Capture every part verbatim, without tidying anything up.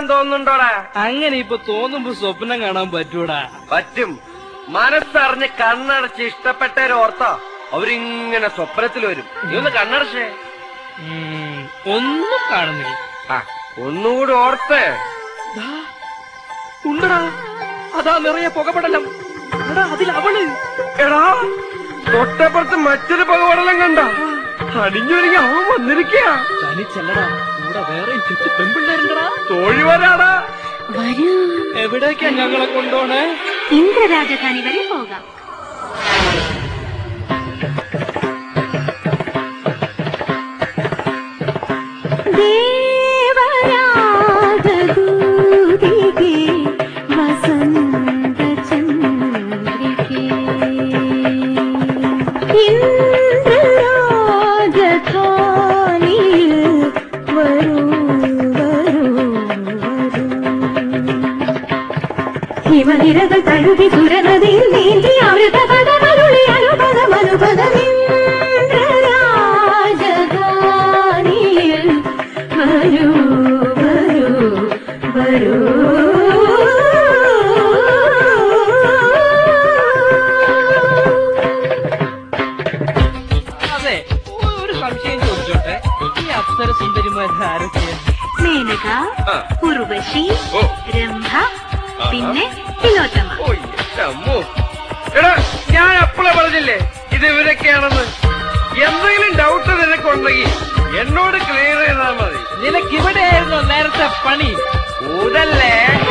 തോന്നുന്നുണ്ടോടാ? അങ്ങനെ ഇപ്പൊ തോന്നുമ്പോ സ്വപ്നം കാണാൻ പറ്റൂടാ. പറ്റും. മനസ്സറിഞ്ഞ് കണ്ണടച്ച് ഇഷ്ടപ്പെട്ടവരോർത്തോ അവരിങ്ങനെ സ്വപ്നത്തിൽ വരും. നീ ഒന്ന് കണ്ണടച്ചേ. ഒന്നും കാണുന്നില്ല. ആ ഒന്നുകൂടി ഓർത്തേ. ഉണ്ടടാ, അതാ നിറയെ പുകപടലം. എടാ അതിൽ അവള്. എടാ തൊട്ടപ്പുറത്ത് മറ്റൊരു പുകപടലം കണ്ട. അടിഞ്ഞൊരുങ്ങി അവൻ വന്നിരിക്കുക. തനിച്ചല്ലടാ, കൂടെ വേറെ ചുറ്റു പെൺപിള്ളേരുണ്ടടാ. തോഴി വരാടാ. വരൂ. എവിടേക്കാ ഞങ്ങളെ കൊണ്ടോണേ? ഇന്ദ്രരാജധാനി വരെ പോകാം. ഹിമനിരകൾ തഴുകി സുരനദിയിൽ നീന്തി അമൃതപദമരുളി അനുപദമനുപദമിന്ദ്രരാജധാനിയിൽ വരൂ വരൂ വരൂ. അതെ, ഒരു സംശയം ചോദിച്ചോട്ടെ, ഈ അപ്സര സുന്ദരിമാരാരൊക്കെ? മേനക, ഉർവശി, രംഭ, പിന്നെ തിലോത്തമ. എടാ ഞാൻ അപ്പളെ പറഞ്ഞില്ലേ ഇത് ഇവരൊക്കെയാണെന്ന്. എന്തെങ്കിലും ഡൗട്ട് നിനക്കുണ്ടെങ്കിൽ എന്നോട് ക്ലിയർ ചെയ്താൽ മതി. നിനക്കിവിടെയായിരുന്നു നേരത്തെ പണി. ഊതല്ലേ?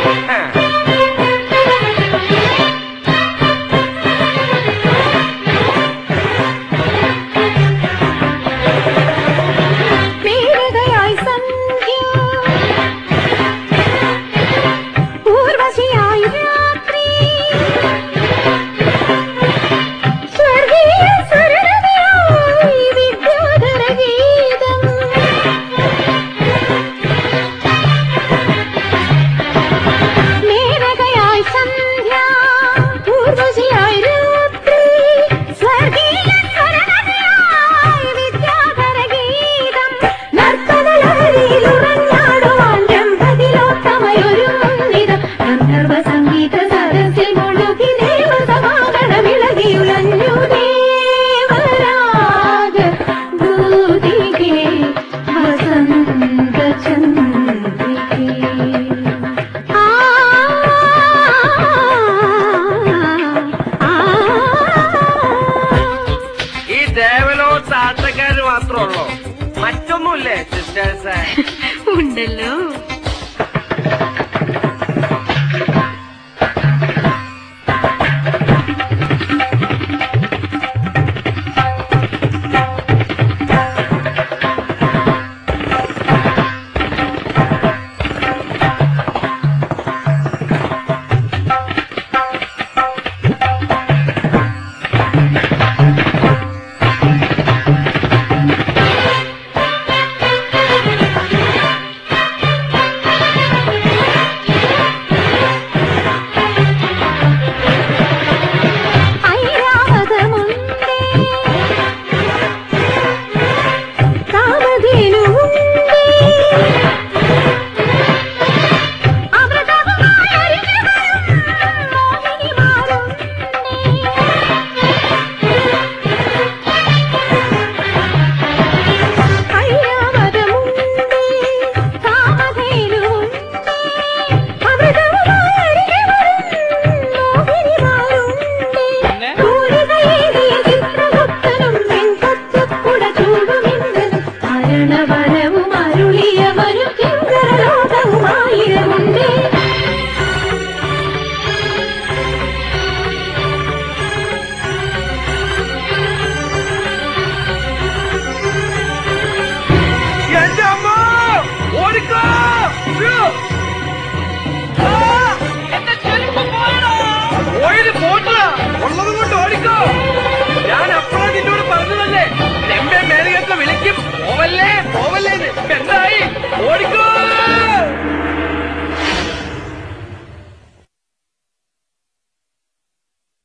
മറ്റൊന്നുമില്ലേ സിസ്റ്റേഴ്സ്? ഉണ്ടല്ലോ. വര